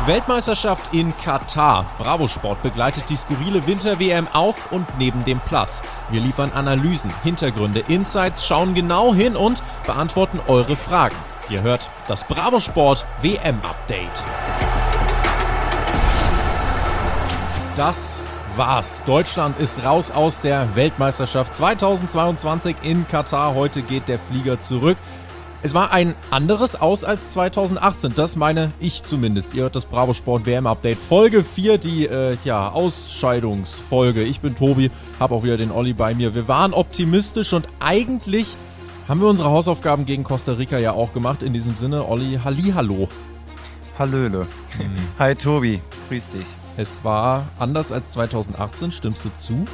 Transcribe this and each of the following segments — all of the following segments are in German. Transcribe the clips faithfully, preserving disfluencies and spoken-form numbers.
Weltmeisterschaft in Katar. Bravo Sport begleitet die skurrile Winter-W M auf und neben dem Platz. Wir liefern Analysen, Hintergründe, Insights, schauen genau hin und beantworten eure Fragen. Ihr hört das Bravo Sport W M-Update. Das war's. Deutschland ist raus aus der Weltmeisterschaft zweitausendzweiundzwanzig in Katar. Heute geht der Flieger zurück. Es war ein anderes Aus als zweitausendachtzehn, das meine ich zumindest. Ihr hört das Bravo Sport W M-Update, Folge vier, die äh, ja, Ausscheidungsfolge. Ich bin Tobi, habe auch wieder den Olli bei mir. Wir waren optimistisch und eigentlich haben wir unsere Hausaufgaben gegen Costa Rica ja auch gemacht. In diesem Sinne, Olli, hallihallo. Hallöle. Mhm. Hi Tobi, grüß dich. Es war anders als zweitausendachtzehn, stimmst du zu?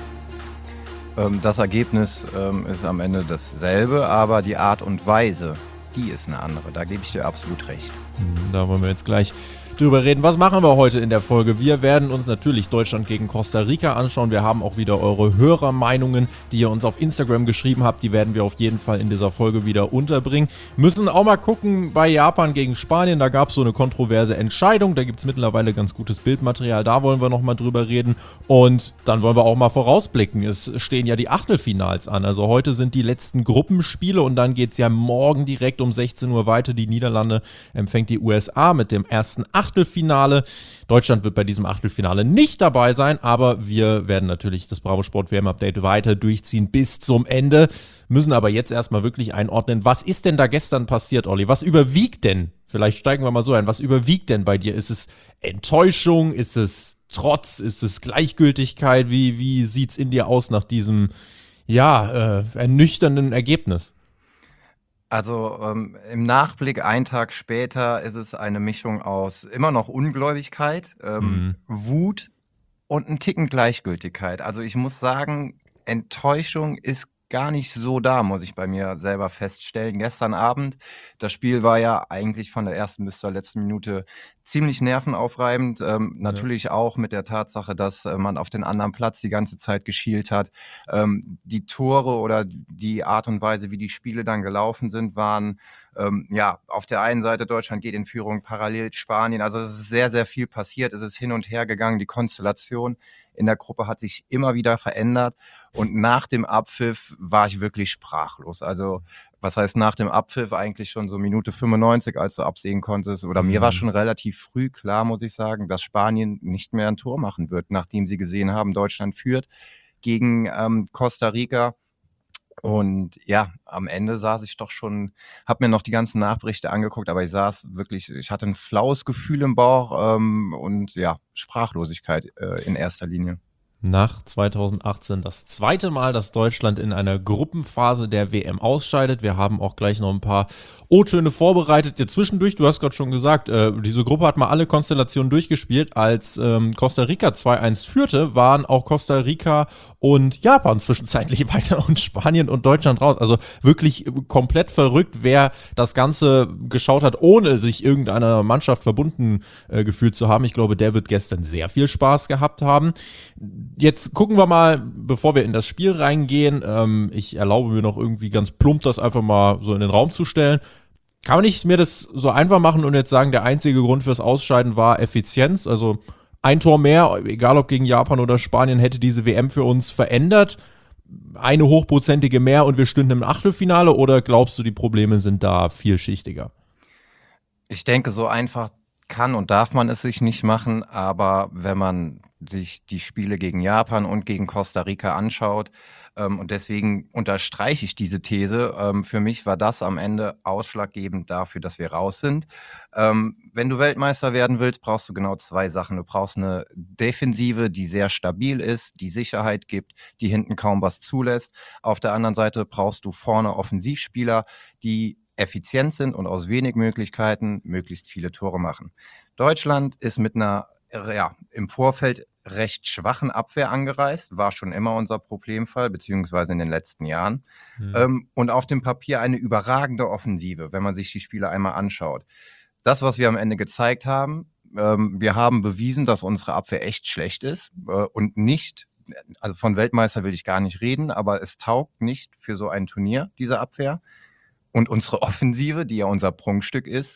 Ähm, das Ergebnis ähm, ist am Ende dasselbe, aber die Art und Weise, die ist eine andere. Da gebe ich dir absolut recht. Da wollen wir jetzt gleich drüber reden. Was machen wir heute in der Folge? Wir werden uns natürlich Deutschland gegen Costa Rica anschauen. Wir haben auch wieder eure Hörermeinungen, die ihr uns auf Instagram geschrieben habt. Die werden wir auf jeden Fall in dieser Folge wieder unterbringen. Müssen auch mal gucken bei Japan gegen Spanien. Da gab es so eine kontroverse Entscheidung. Da gibt es mittlerweile ganz gutes Bildmaterial. Da wollen wir nochmal drüber reden. Und dann wollen wir auch mal vorausblicken. Es stehen ja die Achtelfinals an. Also heute sind die letzten Gruppenspiele und dann geht es ja morgen direkt um sechzehn Uhr weiter. Die Niederlande empfängt die U S A mit dem ersten Achtelfinale. Achtelfinale. Deutschland wird bei diesem Achtelfinale nicht dabei sein, aber wir werden natürlich das Bravo Sport W M-Update weiter durchziehen bis zum Ende, müssen aber jetzt erstmal wirklich einordnen, was ist denn da gestern passiert, Olli? Was überwiegt denn? Vielleicht steigen wir mal so ein. Was überwiegt denn bei dir? Ist es Enttäuschung? Ist es Trotz? Ist es Gleichgültigkeit? Wie, wie sieht es in dir aus nach diesem, ja, äh, ernüchternden Ergebnis? Also ähm, im Nachblick, einen Tag später, ist es eine Mischung aus immer noch Ungläubigkeit, ähm, Mhm. Wut und ein Ticken Gleichgültigkeit. Also ich muss sagen, Enttäuschung ist gar nicht so da, muss ich bei mir selber feststellen. Gestern Abend, das Spiel war ja eigentlich von der ersten bis zur letzten Minute ziemlich nervenaufreibend. Ähm, natürlich auch mit der Tatsache, dass äh, man auf den anderen Platz die ganze Zeit geschielt hat. Ähm, die Tore oder die Art und Weise, wie die Spiele dann gelaufen sind, waren ähm, ja auf der einen Seite Deutschland geht in Führung, parallel Spanien. Also es ist sehr, sehr viel passiert. Es ist hin und her gegangen. Die Konstellation in der Gruppe hat sich immer wieder verändert. Und nach dem Abpfiff war ich wirklich sprachlos. Also was heißt nach dem Abpfiff? Eigentlich schon so Minute fünfundneunzig, als du absehen konntest. Oder mir war schon relativ früh klar, muss ich sagen, dass Spanien nicht mehr ein Tor machen wird, nachdem sie gesehen haben, Deutschland führt gegen ähm, Costa Rica. Und ja, am Ende saß ich doch schon, habe mir noch die ganzen Nachberichte angeguckt, aber ich saß wirklich, ich hatte ein flaues Gefühl im Bauch ähm, und ja, Sprachlosigkeit äh, in erster Linie. Nach zweitausendachtzehn das zweite Mal, dass Deutschland in einer Gruppenphase der W M ausscheidet. Wir haben auch gleich noch ein paar O-Töne vorbereitet. Ja, zwischendurch, du hast gerade schon gesagt, äh, diese Gruppe hat mal alle Konstellationen durchgespielt. Als ähm, Costa Rica zwei eins führte, waren auch Costa Rica und Japan zwischenzeitlich weiter und Spanien und Deutschland raus. Also wirklich komplett verrückt, wer das Ganze geschaut hat, ohne sich irgendeiner Mannschaft verbunden äh, gefühlt zu haben. Ich glaube, der wird gestern sehr viel Spaß gehabt haben. Jetzt gucken wir mal, bevor wir in das Spiel reingehen, ähm, ich erlaube mir noch irgendwie ganz plump das einfach mal so in den Raum zu stellen. Kann man nicht mir das so einfach machen und jetzt sagen, der einzige Grund fürs Ausscheiden war Effizienz? Also ein Tor mehr, egal ob gegen Japan oder Spanien, hätte diese W M für uns verändert. Eine hochprozentige mehr und wir stünden im Achtelfinale, oder glaubst du, die Probleme sind da vielschichtiger? Ich denke, so einfach kann und darf man es sich nicht machen, aber wenn man sich die Spiele gegen Japan und gegen Costa Rica anschaut, ähm, und deswegen unterstreiche ich diese These, ähm, für mich war das am Ende ausschlaggebend dafür, dass wir raus sind. Ähm, wenn du Weltmeister werden willst, brauchst du genau zwei Sachen. Du brauchst eine Defensive, die sehr stabil ist, die Sicherheit gibt, die hinten kaum was zulässt. Auf der anderen Seite brauchst du vorne Offensivspieler, die effizient sind und aus wenig Möglichkeiten möglichst viele Tore machen. Deutschland ist mit einer ja, im Vorfeld recht schwachen Abwehr angereist, war schon immer unser Problemfall, beziehungsweise in den letzten Jahren. Mhm. Ähm, und auf dem Papier eine überragende Offensive, wenn man sich die Spiele einmal anschaut. Das, was wir am Ende gezeigt haben, ähm, wir haben bewiesen, dass unsere Abwehr echt schlecht ist äh, und nicht, also von Weltmeister will ich gar nicht reden, aber es taugt nicht für so ein Turnier, diese Abwehr. Und unsere Offensive, die ja unser Prunkstück ist,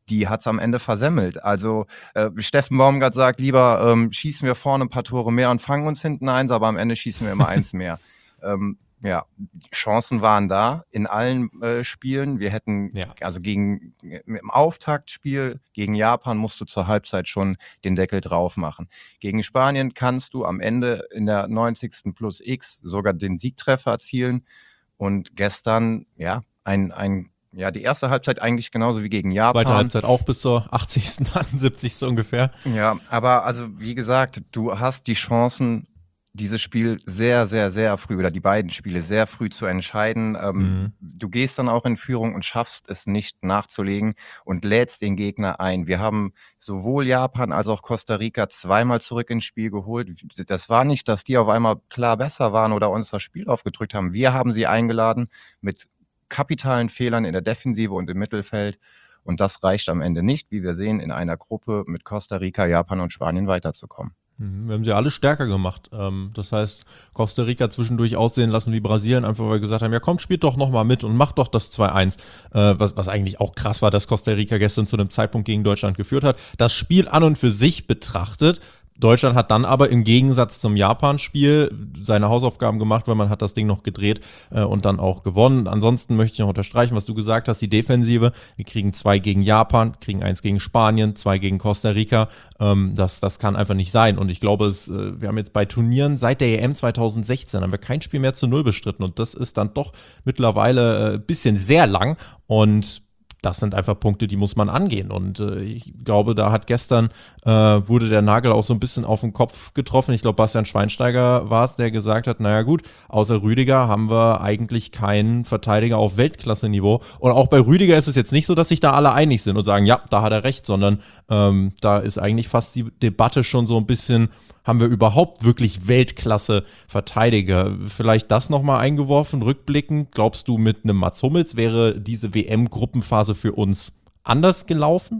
die hat es am Ende versemmelt. Also äh, Steffen Baumgart sagt lieber, ähm, schießen wir vorne ein paar Tore mehr und fangen uns hinten eins, aber am Ende schießen wir immer eins mehr. Ähm, ja, die Chancen waren da in allen äh, Spielen. Wir hätten, Ja. also gegen im Auftaktspiel gegen Japan musst du zur Halbzeit schon den Deckel drauf machen. Gegen Spanien kannst du am Ende in der neunzigsten plus X sogar den Siegtreffer erzielen. Und gestern, ja, ein, ein ja, die erste Halbzeit eigentlich genauso wie gegen Japan. Zweite Halbzeit auch bis zur achtzigsten, achtundsiebzigsten ungefähr. Ja, aber also wie gesagt, du hast die Chancen, dieses Spiel sehr, sehr, sehr früh oder die beiden Spiele sehr früh zu entscheiden. Ähm, Mhm. Du gehst dann auch in Führung und schaffst es nicht nachzulegen und lädst den Gegner ein. Wir haben sowohl Japan als auch Costa Rica zweimal zurück ins Spiel geholt. Das war nicht, dass die auf einmal klar besser waren oder uns das Spiel aufgedrückt haben. Wir haben sie eingeladen mit kapitalen Fehlern in der Defensive und im Mittelfeld. Und das reicht am Ende nicht, wie wir sehen, in einer Gruppe mit Costa Rica, Japan und Spanien weiterzukommen. Wir haben sie alle stärker gemacht. Das heißt, Costa Rica zwischendurch aussehen lassen wie Brasilien, einfach weil wir gesagt haben, ja komm, spielt doch nochmal mit und macht doch das zwei eins. Was, was eigentlich auch krass war, dass Costa Rica gestern zu einem Zeitpunkt gegen Deutschland geführt hat. Das Spiel an und für sich betrachtet, Deutschland hat dann aber im Gegensatz zum Japan-Spiel seine Hausaufgaben gemacht, weil man hat das Ding noch gedreht äh, und dann auch gewonnen. Ansonsten möchte ich noch unterstreichen, was du gesagt hast, die Defensive. Wir kriegen zwei gegen Japan, kriegen eins gegen Spanien, zwei gegen Costa Rica. Ähm, das, das kann einfach nicht sein. Und ich glaube, es, äh, wir haben jetzt bei Turnieren seit der E M zweitausendsechzehn haben wir kein Spiel mehr zu Null bestritten. Und das ist dann doch mittlerweile ein äh, bisschen sehr lang. Und das sind einfach Punkte, die muss man angehen. Und äh, ich glaube, da hat gestern, äh, wurde der Nagel auch so ein bisschen auf den Kopf getroffen. Ich glaube, Bastian Schweinsteiger war es, der gesagt hat, naja gut, außer Rüdiger haben wir eigentlich keinen Verteidiger auf Weltklasse-Niveau. Und auch bei Rüdiger ist es jetzt nicht so, dass sich da alle einig sind und sagen, ja, da hat er recht, sondern ähm, da ist eigentlich fast die Debatte schon so ein bisschen, haben wir überhaupt wirklich Weltklasse-Verteidiger? Vielleicht das nochmal eingeworfen, rückblickend. Glaubst du, mit einem Mats Hummels wäre diese W M-Gruppenphase für uns anders gelaufen?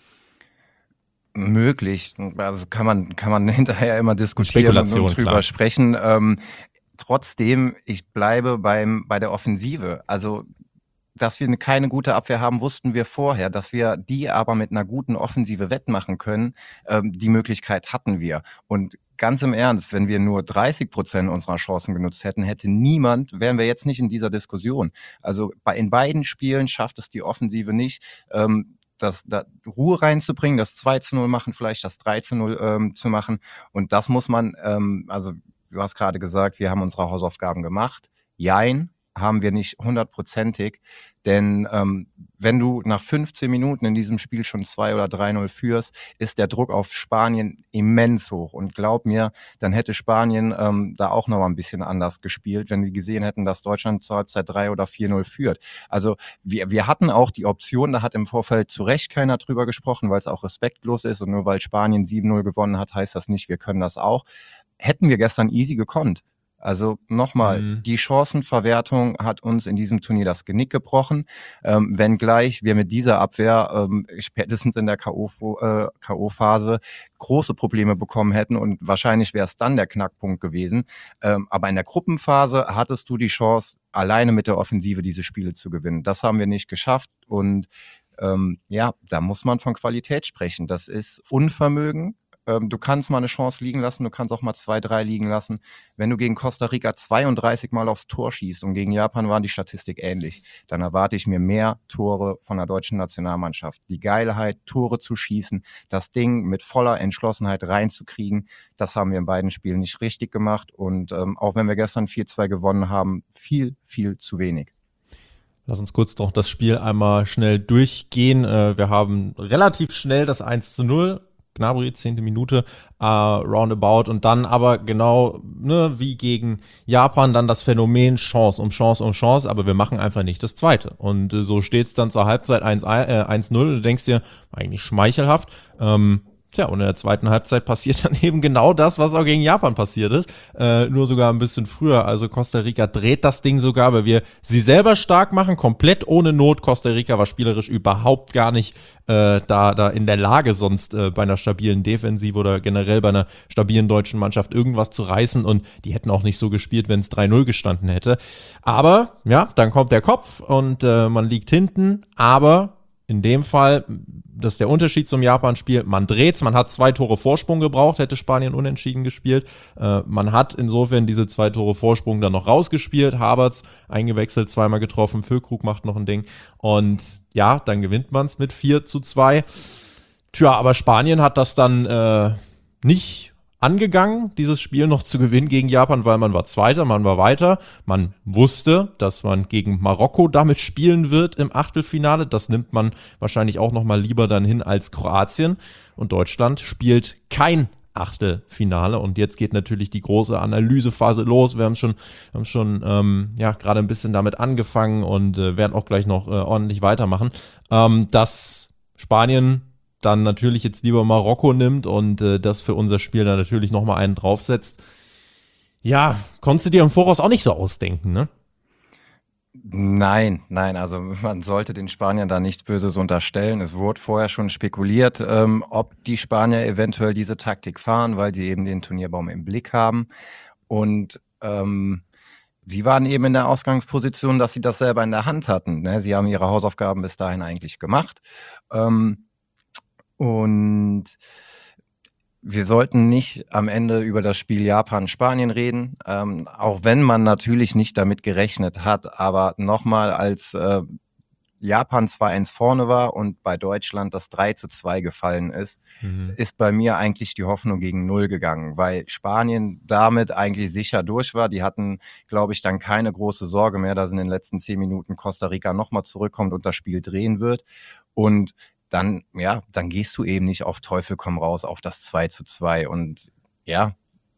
Möglich. Also kann man, kann man hinterher immer diskutieren und, und drüber klar. sprechen. Ähm, trotzdem, ich bleibe beim, bei der Offensive. Also dass wir keine gute Abwehr haben, wussten wir vorher. Dass wir die aber mit einer guten Offensive wettmachen können, ähm, die Möglichkeit hatten wir. Und ganz im Ernst, wenn wir nur dreißig Prozent unserer Chancen genutzt hätten, hätte niemand, wären wir jetzt nicht in dieser Diskussion. Also bei, in beiden Spielen schafft es die Offensive nicht, ähm, das, da Ruhe reinzubringen, das zwei zu null machen, vielleicht das drei zu null ähm, zu machen. Und das muss man, ähm, also du hast gerade gesagt, wir haben unsere Hausaufgaben gemacht. Jein, haben wir nicht hundertprozentig, denn ähm, wenn du nach fünfzehn Minuten in diesem Spiel schon zwei oder drei null führst, ist der Druck auf Spanien immens hoch und glaub mir, dann hätte Spanien ähm, da auch noch mal ein bisschen anders gespielt, wenn die gesehen hätten, dass Deutschland zur Halbzeit drei oder vier null führt. Also wir, wir hatten auch die Option, da hat im Vorfeld zu Recht keiner drüber gesprochen, weil es auch respektlos ist und nur weil Spanien sieben null gewonnen hat, heißt das nicht, wir können das auch. Hätten wir gestern easy gekonnt. Also nochmal, mhm. die Chancenverwertung hat uns in diesem Turnier das Genick gebrochen, ähm, wenngleich wir mit dieser Abwehr ähm, spätestens in der K O-Phase große Probleme bekommen hätten und wahrscheinlich wäre es dann der Knackpunkt gewesen. Ähm, aber in der Gruppenphase hattest du die Chance, alleine mit der Offensive diese Spiele zu gewinnen. Das haben wir nicht geschafft und ähm, ja, da muss man von Qualität sprechen. Das ist Unvermögen. Du kannst mal eine Chance liegen lassen, du kannst auch mal zwei, drei liegen lassen. Wenn du gegen Costa Rica zweiunddreißig Mal aufs Tor schießt und gegen Japan war die Statistik ähnlich, dann erwarte ich mir mehr Tore von der deutschen Nationalmannschaft. Die Geilheit, Tore zu schießen, das Ding mit voller Entschlossenheit reinzukriegen, das haben wir in beiden Spielen nicht richtig gemacht. Und ähm, auch wenn wir gestern vier zwei gewonnen haben, viel, viel zu wenig. Lass uns kurz noch das Spiel einmal schnell durchgehen. Wir haben relativ schnell das eins zu null. Gnabry, zehnte Minute, uh, roundabout und dann aber genau ne, wie gegen Japan dann das Phänomen Chance um Chance um Chance, aber wir machen einfach nicht das Zweite. Und äh, so steht es dann zur Halbzeit eins null. Du denkst dir, eigentlich schmeichelhaft. Ähm, Tja, und in der zweiten Halbzeit passiert dann eben genau das, was auch gegen Japan passiert ist, äh, nur sogar ein bisschen früher. Also Costa Rica dreht das Ding sogar, weil wir sie selber stark machen, komplett ohne Not. Costa Rica war spielerisch überhaupt gar nicht äh, da, da in der Lage, sonst äh, bei einer stabilen Defensive oder generell bei einer stabilen deutschen Mannschaft irgendwas zu reißen und die hätten auch nicht so gespielt, wenn es drei null gestanden hätte. Aber ja, dann kommt der Kopf und äh, man liegt hinten, aber in dem Fall das ist der Unterschied zum Japan-Spiel. Man dreht's, man hat zwei Tore Vorsprung gebraucht, hätte Spanien unentschieden gespielt. Äh, man hat insofern diese zwei Tore Vorsprung dann noch rausgespielt. Havertz eingewechselt, zweimal getroffen. Füllkrug macht noch ein Ding. Und ja, dann gewinnt man es mit vier zu zwei. Tja, aber Spanien hat das dann äh, nicht angegangen, dieses Spiel noch zu gewinnen gegen Japan, weil man war Zweiter, man war weiter. Man wusste, dass man gegen Marokko damit spielen wird im Achtelfinale. Das nimmt man wahrscheinlich auch noch mal lieber dann hin als Kroatien. Und Deutschland spielt kein Achtelfinale. Und jetzt geht natürlich die große Analysephase los. Wir haben schon, haben schon ähm, ja, gerade ein bisschen damit angefangen und äh, werden auch gleich noch äh, ordentlich weitermachen, ähm, dass Spanien dann natürlich jetzt lieber Marokko nimmt und äh, das für unser Spiel dann natürlich nochmal einen draufsetzt. Ja, konntest du dir im Voraus auch nicht so ausdenken, ne? Nein, nein, also man sollte den Spaniern da nichts Böses unterstellen. Es wurde vorher schon spekuliert, ähm, ob die Spanier eventuell diese Taktik fahren, weil sie eben den Turnierbaum im Blick haben. Und ähm, sie waren eben in der Ausgangsposition, dass sie das selber in der Hand hatten. Ne? Sie haben ihre Hausaufgaben bis dahin eigentlich gemacht. Ähm, Und wir sollten nicht am Ende über das Spiel Japan-Spanien reden, ähm, auch wenn man natürlich nicht damit gerechnet hat. Aber nochmal, als äh, Japan zwei eins vorne war und bei Deutschland das drei zu zwei gefallen ist, mhm. ist bei mir eigentlich die Hoffnung gegen Null gegangen, weil Spanien damit eigentlich sicher durch war. Die hatten, glaube ich, dann keine große Sorge mehr, dass in den letzten zehn Minuten Costa Rica nochmal zurückkommt und das Spiel drehen wird. Und dann, ja, dann gehst du eben nicht auf Teufel komm raus auf das zwei zu zwei und ja,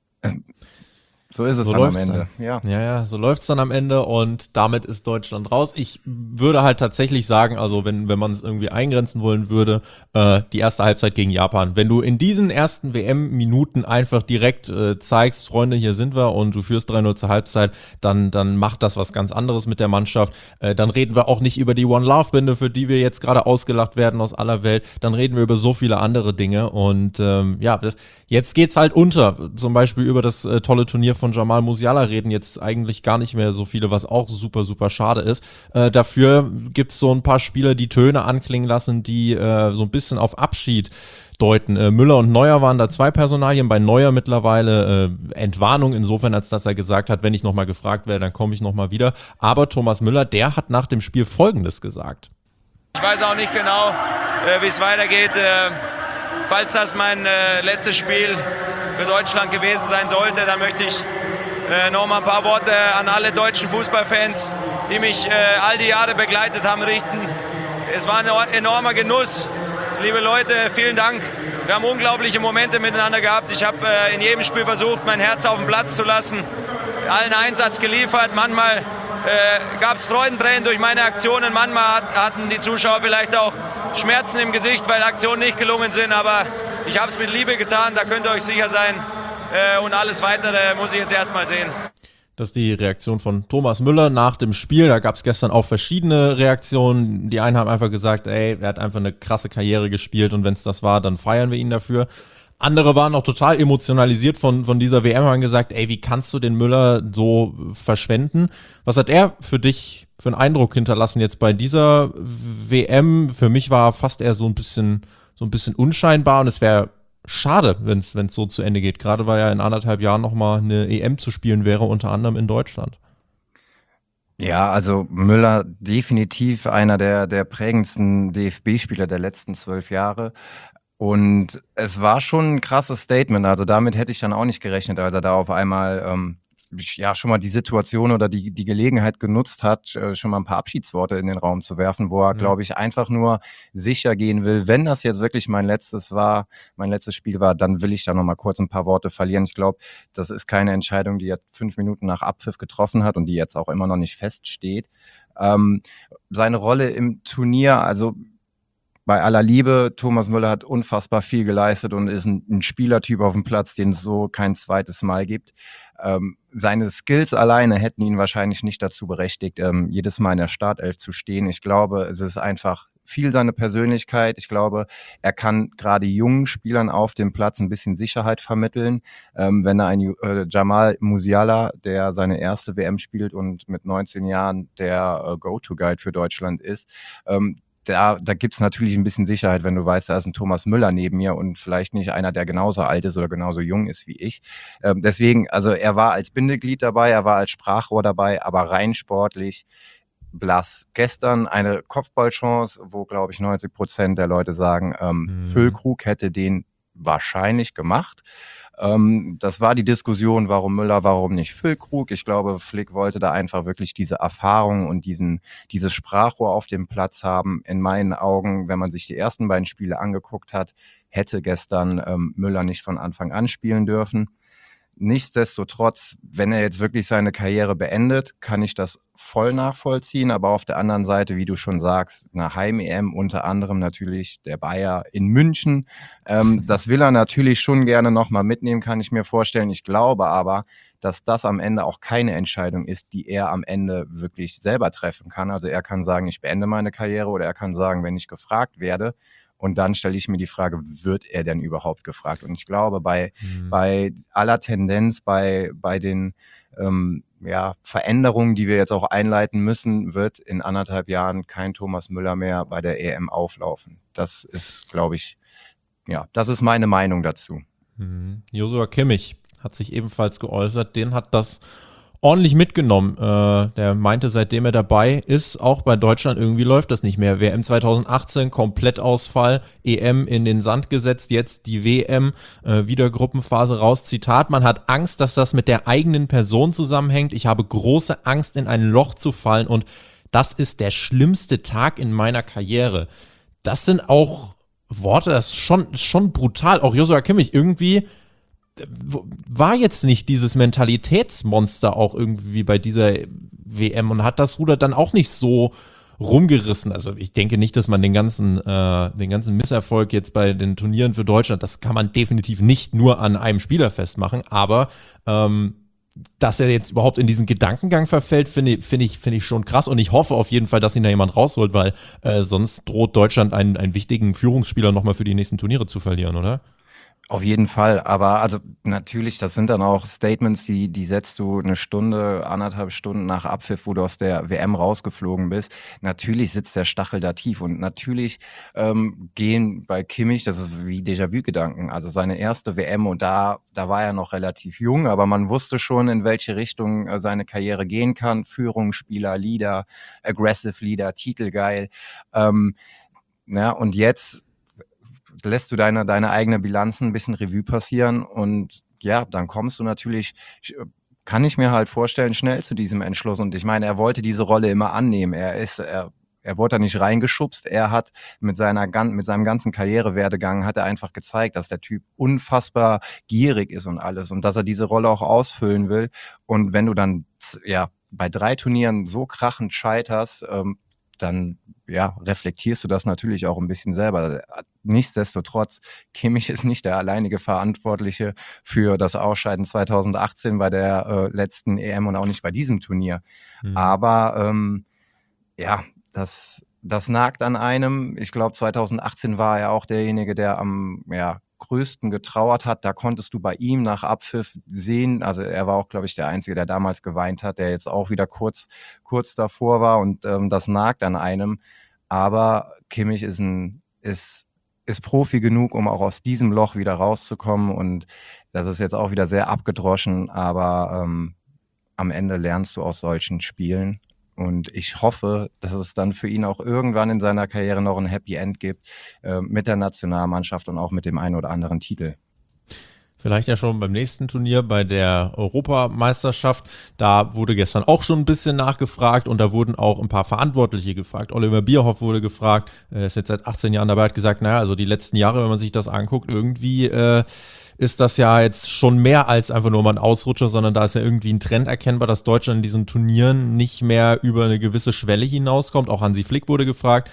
so ist es so dann am Ende. Dann. Ja. ja, ja, so läuft es dann am Ende und damit ist Deutschland raus. Ich würde halt tatsächlich sagen, also wenn, wenn man es irgendwie eingrenzen wollen würde, äh, die erste Halbzeit gegen Japan. Wenn du in diesen ersten W M-Minuten einfach direkt äh, zeigst, Freunde, hier sind wir und du führst drei null zur Halbzeit, dann, dann macht das was ganz anderes mit der Mannschaft. Äh, dann reden wir auch nicht über die One-Love-Binde, für die wir jetzt gerade ausgelacht werden aus aller Welt. Dann reden wir über so viele andere Dinge und ähm, ja, das, jetzt geht's halt unter. Zum Beispiel über das äh, tolle Turnier von Jamal Musiala reden jetzt eigentlich gar nicht mehr so viele, was auch super, super schade ist. Äh, dafür gibt's so ein paar Spieler, die Töne anklingen lassen, die äh, so ein bisschen auf Abschied deuten. Äh, Müller und Neuer waren da zwei Personalien, bei Neuer mittlerweile äh, Entwarnung insofern, als dass er gesagt hat, wenn ich nochmal gefragt werde, dann komme ich nochmal wieder. Aber Thomas Müller, der hat nach dem Spiel Folgendes gesagt. Ich weiß auch nicht genau, äh, wie es weitergeht. Äh, falls das mein äh, letztes Spiel für Deutschland gewesen sein sollte, dann möchte ich äh, noch mal ein paar Worte an alle deutschen Fußballfans, die mich äh, all die Jahre begleitet haben, richten. Es war ein enormer Genuss. Liebe Leute, vielen Dank. Wir haben unglaubliche Momente miteinander gehabt. Ich habe äh, in jedem Spiel versucht, mein Herz auf den Platz zu lassen, allen Einsatz geliefert. Manchmal äh, gab es Freudentränen durch meine Aktionen, manchmal hat, hatten die Zuschauer vielleicht auch Schmerzen im Gesicht, weil Aktionen nicht gelungen sind. Aber ich habe es mit Liebe getan, da könnt ihr euch sicher sein. Äh, und alles Weitere muss ich jetzt erstmal sehen. Das ist die Reaktion von Thomas Müller nach dem Spiel. Da gab es gestern auch verschiedene Reaktionen. Die einen haben einfach gesagt, ey, er hat einfach eine krasse Karriere gespielt und wenn es das war, dann feiern wir ihn dafür. Andere waren auch total emotionalisiert von, von dieser W M, haben gesagt, ey, wie kannst du den Müller so verschwenden? Was hat er für dich für einen Eindruck hinterlassen jetzt bei dieser W M? Für mich war er fast eher so ein bisschen, so ein bisschen unscheinbar und es wäre schade, wenn es so zu Ende geht, gerade weil ja in anderthalb Jahren nochmal eine E M zu spielen wäre, unter anderem in Deutschland. Ja, also Müller definitiv einer der, der prägendsten D F B-Spieler der letzten zwölf Jahre. Und es war schon ein krasses Statement. Also damit hätte ich dann auch nicht gerechnet, als er da auf einmal ähm, ja schon mal die Situation oder die, die Gelegenheit genutzt hat, äh, schon mal ein paar Abschiedsworte in den Raum zu werfen, wo er, Ja. glaube ich, einfach nur sicher gehen will. Wenn das jetzt wirklich mein letztes war, mein letztes Spiel war, dann will ich da noch mal kurz ein paar Worte verlieren. Ich glaube, das ist keine Entscheidung, die er fünf Minuten nach Abpfiff getroffen hat und die jetzt auch immer noch nicht feststeht. Ähm, seine Rolle im Turnier, also bei aller Liebe, Thomas Müller hat unfassbar viel geleistet und ist ein, ein Spielertyp auf dem Platz, den es so kein zweites Mal gibt. Ähm, seine Skills alleine hätten ihn wahrscheinlich nicht dazu berechtigt, ähm, jedes Mal in der Startelf zu stehen. Ich glaube, es ist einfach viel seine Persönlichkeit. Ich glaube, er kann gerade jungen Spielern auf dem Platz ein bisschen Sicherheit vermitteln. Ähm, wenn er ein äh, Jamal Musiala, der seine erste W M spielt und mit neunzehn Jahren der äh, Go-To-Guide für Deutschland ist, ähm, da, da gibt es natürlich ein bisschen Sicherheit, wenn du weißt, da ist ein Thomas Müller neben mir und vielleicht nicht einer, der genauso alt ist oder genauso jung ist wie ich. Ähm, deswegen, also er war als Bindeglied dabei, er war als Sprachrohr dabei, aber rein sportlich blass. Gestern eine Kopfballchance, wo, glaube ich, neunzig Prozent der Leute sagen, ähm, Mhm. Füllkrug hätte den wahrscheinlich gemacht. Ähm, das war die Diskussion, warum Müller, warum nicht Füllkrug. Ich glaube, Flick wollte da einfach wirklich diese Erfahrung und diesen, dieses Sprachrohr auf dem Platz haben. In meinen Augen, wenn man sich die ersten beiden Spiele angeguckt hat, hätte gestern ähm, Müller nicht von Anfang an spielen dürfen. Nichtsdestotrotz, wenn er jetzt wirklich seine Karriere beendet, kann ich das voll nachvollziehen. Aber auf der anderen Seite, wie du schon sagst, eine Heim-E M, unter anderem natürlich der Bayer in München. Ähm, das will er natürlich schon gerne nochmal mitnehmen, kann ich mir vorstellen. Ich glaube aber, dass das am Ende auch keine Entscheidung ist, die er am Ende wirklich selber treffen kann. Also er kann sagen, ich beende meine Karriere, oder er kann sagen, wenn ich gefragt werde. Und dann stelle ich mir die Frage, wird er denn überhaupt gefragt? Und ich glaube, bei, mhm. bei aller Tendenz, bei, bei den ähm, ja, Veränderungen, die wir jetzt auch einleiten müssen, wird in anderthalb Jahren kein Thomas Müller mehr bei der E M auflaufen. Das ist, glaube ich, ja, das ist meine Meinung dazu. Mhm. Joshua Kimmich hat sich ebenfalls geäußert. Den hat das ordentlich mitgenommen. Äh, der meinte, seitdem er dabei ist, auch bei Deutschland irgendwie läuft das nicht mehr. W M zwanzig achtzehn, Komplettausfall, E M in den Sand gesetzt, jetzt die W M, äh, wieder Gruppenphase raus. Zitat, man hat Angst, dass das mit der eigenen Person zusammenhängt. Ich habe große Angst, in ein Loch zu fallen, und das ist der schlimmste Tag in meiner Karriere. Das sind auch Worte, das ist schon, schon brutal. Auch Joshua Kimmich irgendwie war jetzt nicht dieses Mentalitätsmonster auch irgendwie bei dieser W M und hat das Ruder dann auch nicht so rumgerissen. Also ich denke nicht, dass man den ganzen, äh, den ganzen Misserfolg jetzt bei den Turnieren für Deutschland, das kann man definitiv nicht nur an einem Spieler festmachen, aber ähm, dass er jetzt überhaupt in diesen Gedankengang verfällt, finde find ich, find ich schon krass, und ich hoffe auf jeden Fall, dass ihn da jemand rausholt, weil äh, sonst droht Deutschland einen, einen wichtigen Führungsspieler nochmal für die nächsten Turniere zu verlieren, oder? Auf jeden Fall, aber also natürlich, das sind dann auch Statements, die, die setzt du eine Stunde, anderthalb Stunden nach Abpfiff, wo du aus der W M rausgeflogen bist. Natürlich sitzt der Stachel da tief, und natürlich ähm, gehen bei Kimmich, das ist wie Déjà-vu-Gedanken, also seine erste W M, und da, da war er noch relativ jung, aber man wusste schon, in welche Richtung äh, seine Karriere gehen kann. Führungsspieler, Leader, Aggressive Leader, titelgeil. Ähm, ja, und jetzt lässt du deine, deine eigene Bilanz ein bisschen Revue passieren, und ja, dann kommst du natürlich, kann ich mir halt vorstellen, schnell zu diesem Entschluss. Und ich meine, er wollte diese Rolle immer annehmen. Er ist, er, er wurde da nicht reingeschubst. Er hat mit seiner, mit seinem ganzen Karrierewerdegang hat er einfach gezeigt, dass der Typ unfassbar gierig ist und alles, und dass er diese Rolle auch ausfüllen will. Und wenn du dann, ja, bei drei Turnieren so krachend scheiterst, ähm, dann ja, reflektierst du das natürlich auch ein bisschen selber. Nichtsdestotrotz, Kimmich ist nicht der alleinige Verantwortliche für das Ausscheiden zwanzig achtzehn bei der äh, letzten E M und auch nicht bei diesem Turnier. Mhm. Aber ähm, ja, das, das nagt an einem. Ich glaube, zwanzig achtzehn war er auch derjenige, der am ja, größten getrauert hat. Da konntest du bei ihm nach Abpfiff sehen, also er war auch, glaube ich, der Einzige, der damals geweint hat, der jetzt auch wieder kurz, kurz davor war, und ähm, das nagt an einem. Aber Kimmich ist ein, ist, ist Profi genug, um auch aus diesem Loch wieder rauszukommen, und das ist jetzt auch wieder sehr abgedroschen, aber ähm, am Ende lernst du aus solchen Spielen. Und ich hoffe, dass es dann für ihn auch irgendwann in seiner Karriere noch ein Happy End gibt äh, mit der Nationalmannschaft und auch mit dem einen oder anderen Titel. Vielleicht ja schon beim nächsten Turnier, bei der Europameisterschaft. Da wurde gestern auch schon ein bisschen nachgefragt, und da wurden auch ein paar Verantwortliche gefragt. Oliver Bierhoff wurde gefragt, er ist jetzt seit achtzehn Jahren dabei, hat gesagt, naja, also die letzten Jahre, wenn man sich das anguckt, irgendwie äh, ist das ja jetzt schon mehr als einfach nur mal ein Ausrutscher, sondern da ist ja irgendwie ein Trend erkennbar, dass Deutschland in diesen Turnieren nicht mehr über eine gewisse Schwelle hinauskommt. Auch Hansi Flick wurde gefragt.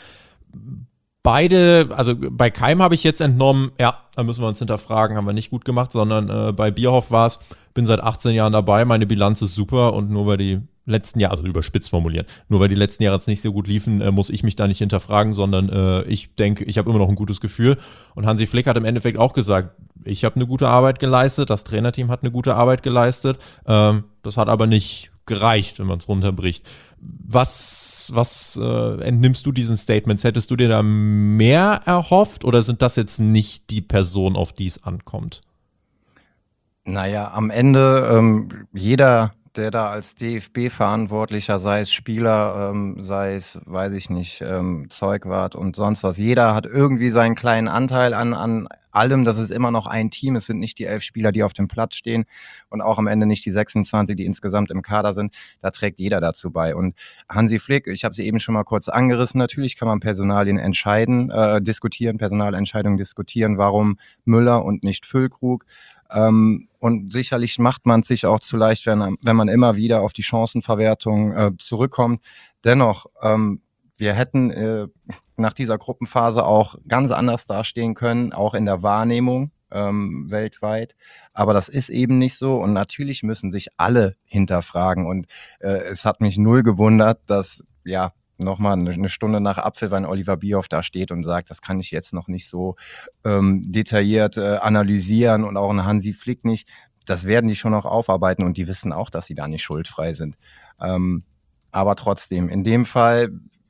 Beide, also bei Keim habe ich jetzt entnommen, ja, da müssen wir uns hinterfragen, haben wir nicht gut gemacht, sondern äh, bei Bierhoff war es, bin seit achtzehn Jahren dabei, meine Bilanz ist super, und nur weil die letzten Jahre, also überspitzt formuliert, nur weil die letzten Jahre jetzt nicht so gut liefen, äh, muss ich mich da nicht hinterfragen, sondern äh, ich denke, ich habe immer noch ein gutes Gefühl. Und Hansi Flick hat im Endeffekt auch gesagt, ich habe eine gute Arbeit geleistet, das Trainerteam hat eine gute Arbeit geleistet, ähm, das hat aber nicht gereicht, wenn man es runterbricht. Was, was äh, entnimmst du diesen Statements? Hättest du dir da mehr erhofft oder sind das jetzt nicht die Personen, auf die es ankommt? Naja, am Ende ähm, jeder, der da als D F B-Verantwortlicher, sei es Spieler, ähm, sei es, weiß ich nicht, ähm, Zeugwart und sonst was, jeder hat irgendwie seinen kleinen Anteil an, an allem. Das ist immer noch ein Team. Es sind nicht die elf Spieler, die auf dem Platz stehen und auch am Ende nicht die sechsundzwanzig, die insgesamt im Kader sind. Da trägt jeder dazu bei. Und Hansi Flick, ich habe sie eben schon mal kurz angerissen, natürlich kann man Personalien entscheiden, äh, diskutieren, Personalentscheidungen diskutieren, warum Müller und nicht Füllkrug. Ähm, und sicherlich macht man es sich auch zu leicht, wenn, wenn man immer wieder auf die Chancenverwertung äh, zurückkommt. Dennoch, ähm, wir hätten äh, nach dieser Gruppenphase auch ganz anders dastehen können, auch in der Wahrnehmung ähm, weltweit. Aber das ist eben nicht so und natürlich müssen sich alle hinterfragen. Und äh, es hat mich null gewundert, dass, ja, nochmal eine Stunde nach Abpfiff, wenn Oliver Bierhoff da steht und sagt, das kann ich jetzt noch nicht so ähm, detailliert äh, analysieren und auch ein Hansi Flick nicht. Das werden die schon noch aufarbeiten und die wissen auch, dass sie da nicht schuldfrei sind. Ähm, aber trotzdem, in dem Fall,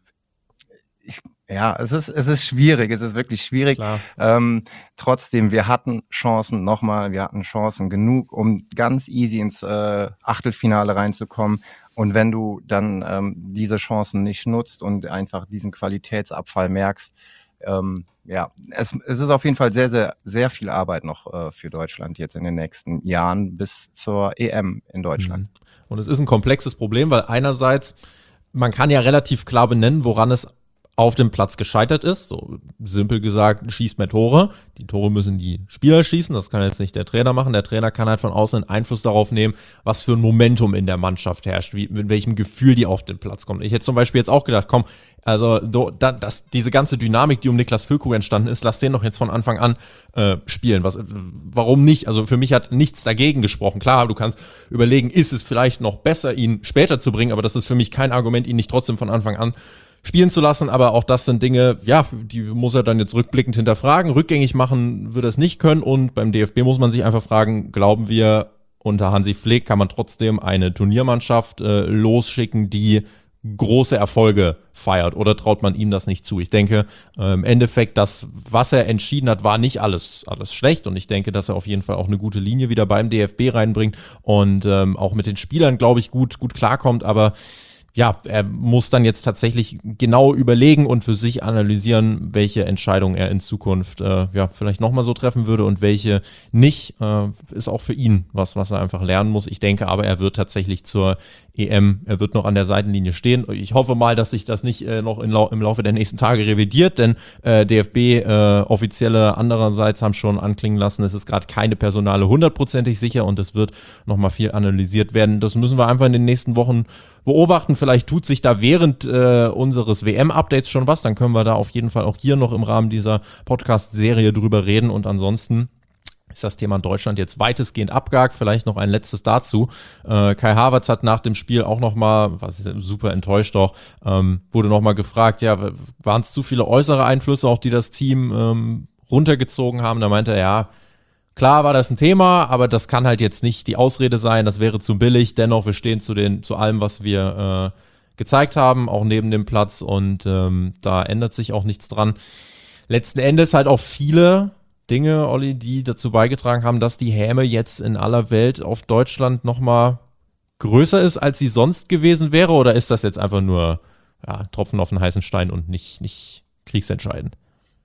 ich, ja, es ist, es ist schwierig, es ist wirklich schwierig. Ähm, trotzdem, wir hatten Chancen nochmal, wir hatten Chancen genug, um ganz easy ins äh, Achtelfinale reinzukommen. Und wenn du dann ähm, diese Chancen nicht nutzt und einfach diesen Qualitätsabfall merkst, ähm, ja, es, es ist auf jeden Fall sehr, sehr, sehr viel Arbeit noch äh, für Deutschland jetzt in den nächsten Jahren bis zur E M in Deutschland. Und es ist ein komplexes Problem, weil einerseits, man kann ja relativ klar benennen, woran es auf dem Platz gescheitert ist. So simpel gesagt, schießt mehr Tore. Die Tore müssen die Spieler schießen. Das kann jetzt nicht der Trainer machen. Der Trainer kann halt von außen einen Einfluss darauf nehmen, was für ein Momentum in der Mannschaft herrscht, wie, mit welchem Gefühl die auf den Platz kommt. Ich hätte zum Beispiel jetzt auch gedacht, komm, also do, da, das, diese ganze Dynamik, die um Niklas Füllkrug entstanden ist, lass den doch jetzt von Anfang an äh, spielen. Was, warum nicht? Also für mich hat nichts dagegen gesprochen. Klar, du kannst überlegen, ist es vielleicht noch besser, ihn später zu bringen, aber das ist für mich kein Argument, ihn nicht trotzdem von Anfang an spielen zu lassen, aber auch das sind Dinge, ja, die muss er dann jetzt rückblickend hinterfragen. Rückgängig machen wird er es nicht können und beim D F B muss man sich einfach fragen, glauben wir, unter Hansi Flick kann man trotzdem eine Turniermannschaft äh, losschicken, die große Erfolge feiert oder traut man ihm das nicht zu? Ich denke, äh, im Endeffekt, das, was er entschieden hat, war nicht alles, alles schlecht und ich denke, dass er auf jeden Fall auch eine gute Linie wieder beim D F B reinbringt und ähm, auch mit den Spielern, glaube ich, gut, gut klarkommt, aber ja, er muss dann jetzt tatsächlich genau überlegen und für sich analysieren, welche Entscheidung er in Zukunft äh, ja vielleicht nochmal so treffen würde und welche nicht. Äh, ist auch für ihn was, was er einfach lernen muss. Ich denke aber, er wird tatsächlich zur E M, er wird noch an der Seitenlinie stehen. Ich hoffe mal, dass sich das nicht äh, noch in lau- im Laufe der nächsten Tage revidiert, denn äh, D F B-Offizielle äh, andererseits haben schon anklingen lassen, es ist gerade keine Personale hundertprozentig sicher und es wird nochmal viel analysiert werden. Das müssen wir einfach in den nächsten Wochen beobachten. Vielleicht tut sich da während äh, unseres W M-Updates schon was. Dann können wir da auf jeden Fall auch hier noch im Rahmen dieser Podcast-Serie drüber reden. Und ansonsten ist das Thema Deutschland jetzt weitestgehend abgehakt. Vielleicht noch ein letztes dazu. Äh, Kai Havertz hat nach dem Spiel auch nochmal, was ist super enttäuscht auch, ähm, wurde nochmal gefragt, ja, waren es zu viele äußere Einflüsse auch, die das Team ähm, runtergezogen haben? Da meinte er, ja, klar war das ein Thema, aber das kann halt jetzt nicht die Ausrede sein, das wäre zu billig. Dennoch, wir stehen zu, den, zu allem, was wir äh, gezeigt haben, auch neben dem Platz und ähm, da ändert sich auch nichts dran. Letzten Endes halt auch viele Dinge, Olli, die dazu beigetragen haben, dass die Häme jetzt in aller Welt auf Deutschland nochmal größer ist, als sie sonst gewesen wäre? Oder ist das jetzt einfach nur ja, Tropfen auf den heißen Stein und nicht, nicht kriegsentscheidend?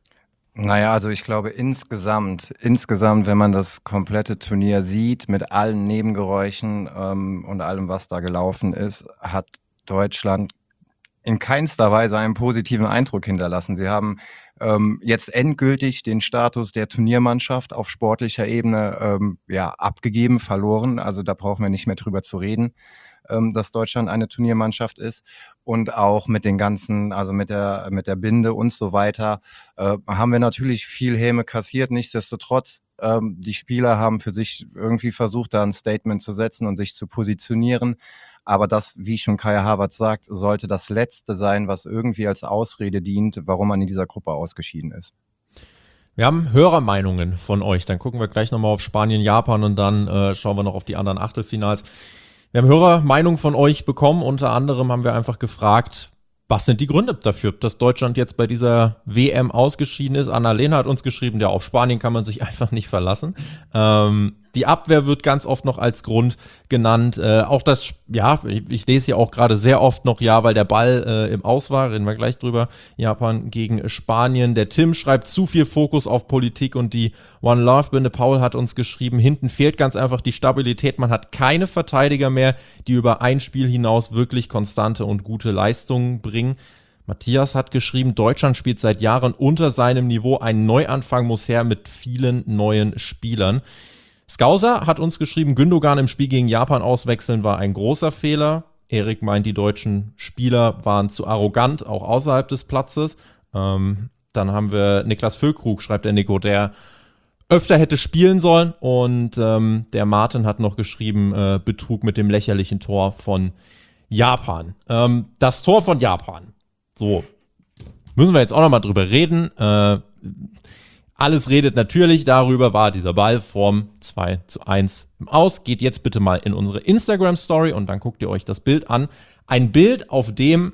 Naja, also ich glaube insgesamt, insgesamt, wenn man das komplette Turnier sieht, mit allen Nebengeräuschen ähm, und allem, was da gelaufen ist, hat Deutschland in keinster Weise einen positiven Eindruck hinterlassen. Sie haben ähm, jetzt endgültig den Status der Turniermannschaft auf sportlicher Ebene ähm, ja, abgegeben, verloren. Also da brauchen wir nicht mehr drüber zu reden, ähm, dass Deutschland eine Turniermannschaft ist. Und auch mit den ganzen, also mit der mit der Binde und so weiter, äh, haben wir natürlich viel Häme kassiert. Nichtsdestotrotz, ähm, die Spieler haben für sich irgendwie versucht, da ein Statement zu setzen und sich zu positionieren. Aber das, wie schon Kai Havertz sagt, sollte das Letzte sein, was irgendwie als Ausrede dient, warum man in dieser Gruppe ausgeschieden ist. Wir haben Hörermeinungen von euch. Dann gucken wir gleich nochmal auf Spanien, Japan und dann äh, schauen wir noch auf die anderen Achtelfinals. Wir haben Hörermeinung von euch bekommen. Unter anderem haben wir einfach gefragt, was sind die Gründe dafür, dass Deutschland jetzt bei dieser W M ausgeschieden ist? Annalena hat uns geschrieben, ja, auf Spanien kann man sich einfach nicht verlassen. Ähm, die Abwehr wird ganz oft noch als Grund genannt. Äh, auch das, ja, ich, ich lese hier auch gerade sehr oft noch, ja, weil der Ball äh, im Aus war, reden wir gleich drüber. Japan gegen Spanien. Der Tim schreibt, zu viel Fokus auf Politik und die One Love Binde. Paul hat uns geschrieben, hinten fehlt ganz einfach die Stabilität. Man hat keine Verteidiger mehr, die über ein Spiel hinaus wirklich konstante und gute Leistungen bringen. Matthias hat geschrieben, Deutschland spielt seit Jahren unter seinem Niveau. Ein Neuanfang muss her mit vielen neuen Spielern. Skauser hat uns geschrieben, Gündogan im Spiel gegen Japan auswechseln war ein großer Fehler. Erik meint, die deutschen Spieler waren zu arrogant, auch außerhalb des Platzes. Ähm, dann haben wir Niklas Füllkrug, schreibt der Nico, der öfter hätte spielen sollen. Und ähm, der Martin hat noch geschrieben, äh, Betrug mit dem lächerlichen Tor von Japan. Ähm, das Tor von Japan. So, müssen wir jetzt auch nochmal drüber reden. Äh, alles redet natürlich darüber, war dieser Ball vom zwei zu eins im Aus. Geht jetzt bitte mal in unsere Instagram-Story und dann guckt ihr euch das Bild an. Ein Bild, auf dem,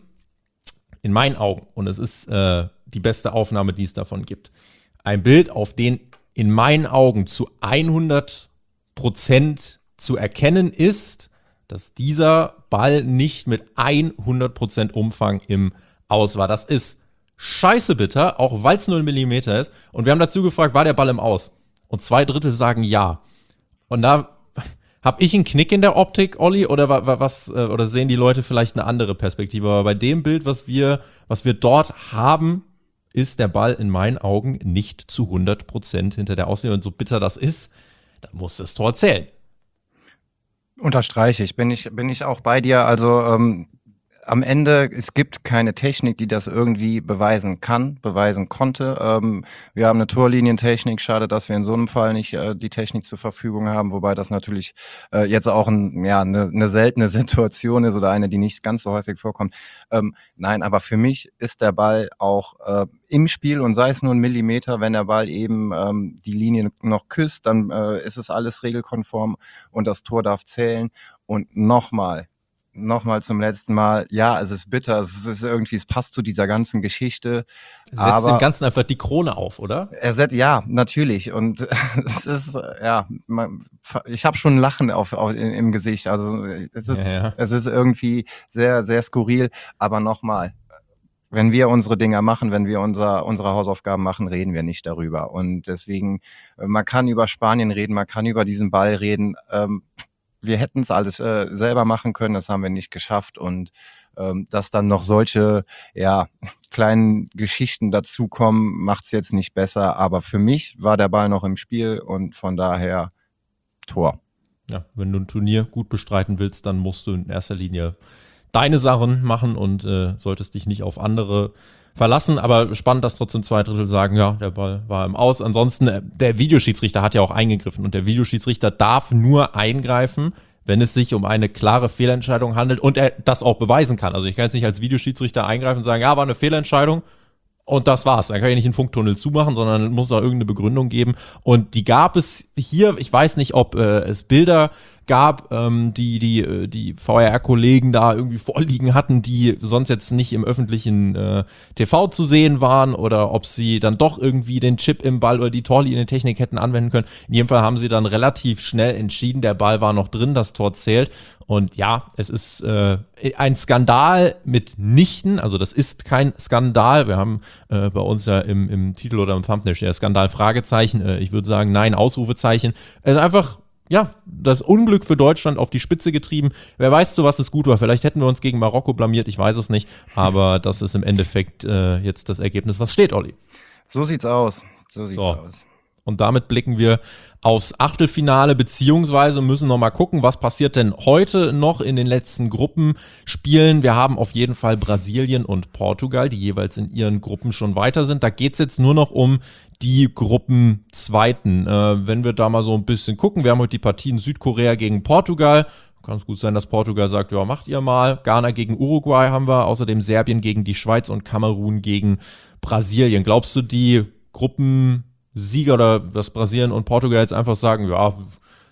in meinen Augen, und es ist äh, die beste Aufnahme, die es davon gibt, ein Bild, auf dem in meinen Augen zu hundert Prozent zu erkennen ist, dass dieser Ball nicht mit hundert Prozent Umfang im Aus war. Das ist scheiße bitter, auch weil es nur ein Millimeter ist. Und wir haben dazu gefragt, war der Ball im Aus? Und zwei Drittel sagen ja. Und da habe ich einen Knick in der Optik, Olli, oder was, oder sehen die Leute vielleicht eine andere Perspektive? Aber bei dem Bild, was wir, was wir dort haben, ist der Ball in meinen Augen nicht zu hundert Prozent hinter der Außenlinie. Und so bitter das ist, dann muss das Tor zählen. Unterstreiche ich, bin ich, bin ich auch bei dir. Also ähm, am Ende, es gibt keine Technik, die das irgendwie beweisen kann, beweisen konnte. Ähm, wir haben eine Torlinientechnik, schade, dass wir in so einem Fall nicht äh, die Technik zur Verfügung haben, wobei das natürlich äh, jetzt auch ein, ja, eine, eine seltene Situation ist oder eine, die nicht ganz so häufig vorkommt. Ähm, nein, aber für mich ist der Ball auch äh, im Spiel und sei es nur ein Millimeter, wenn der Ball eben ähm, die Linie noch küsst, dann äh, ist es alles regelkonform und das Tor darf zählen. Und nochmal, Nochmal zum letzten Mal, ja, es ist bitter, es ist irgendwie, es passt zu dieser ganzen Geschichte. Setzt aber dem Ganzen einfach die Krone auf, oder? Er setzt, ja, natürlich. Und es ist, ja, man, ich habe schon ein Lachen auf, auf, im Gesicht. Also es ist, ja, ja. es ist irgendwie sehr, sehr skurril. Aber nochmal, wenn wir unsere Dinger machen, wenn wir unser, unsere Hausaufgaben machen, reden wir nicht darüber. Und deswegen, man kann über Spanien reden, man kann über diesen Ball reden. Ähm, Wir hätten es alles äh, selber machen können, das haben wir nicht geschafft und ähm, dass dann noch solche ja, kleinen Geschichten dazukommen, macht es jetzt nicht besser, aber für mich war der Ball noch im Spiel und von daher Tor. Ja, wenn du ein Turnier gut bestreiten willst, dann musst du in erster Linie deine Sachen machen und äh, solltest dich nicht auf andere verlassen, aber spannend, dass trotzdem zwei Drittel sagen, ja, der Ball war im Aus. Ansonsten, der Videoschiedsrichter hat ja auch eingegriffen und der Videoschiedsrichter darf nur eingreifen, wenn es sich um eine klare Fehlentscheidung handelt und er das auch beweisen kann. Also ich kann jetzt nicht als Videoschiedsrichter eingreifen und sagen, ja, war eine Fehlentscheidung und das war's. Dann kann ich nicht einen Funktunnel zumachen, sondern muss da irgendeine Begründung geben. Und die gab es hier, ich weiß nicht, ob äh, es Bilder gab, ähm, die die die V R R-Kollegen da irgendwie vorliegen hatten, die sonst jetzt nicht im öffentlichen äh, T V zu sehen waren oder ob sie dann doch irgendwie den Chip im Ball oder die Torlinientechnik hätten anwenden können. In jedem Fall haben sie dann relativ schnell entschieden, der Ball war noch drin, das Tor zählt. Und ja, es ist äh, ein Skandal mitnichten, also das ist kein Skandal. Wir haben äh, bei uns ja im, im Titel oder im Thumbnail steht Skandal Fragezeichen. Äh, ich würde sagen, nein, Ausrufezeichen. Es ist einfach ja, das Unglück für Deutschland auf die Spitze getrieben. Wer weiß, zu was es gut war. Vielleicht hätten wir uns gegen Marokko blamiert, ich weiß es nicht. Aber das ist im Endeffekt äh, jetzt das Ergebnis, was steht, Olli. So sieht's aus. So sieht's so. aus. Und damit blicken wir aufs Achtelfinale, beziehungsweise müssen noch mal gucken, was passiert denn heute noch in den letzten Gruppenspielen. Wir haben auf jeden Fall Brasilien und Portugal, die jeweils in ihren Gruppen schon weiter sind. Da geht es jetzt nur noch um die Gruppenzweiten. Äh, wenn wir da mal so ein bisschen gucken, wir haben heute die Partien Südkorea gegen Portugal. Kann es gut sein, dass Portugal sagt, ja, macht ihr mal. Ghana gegen Uruguay haben wir, außerdem Serbien gegen die Schweiz und Kamerun gegen Brasilien. Glaubst du, die Gruppensieger oder dass Brasilien und Portugal jetzt einfach sagen, ja,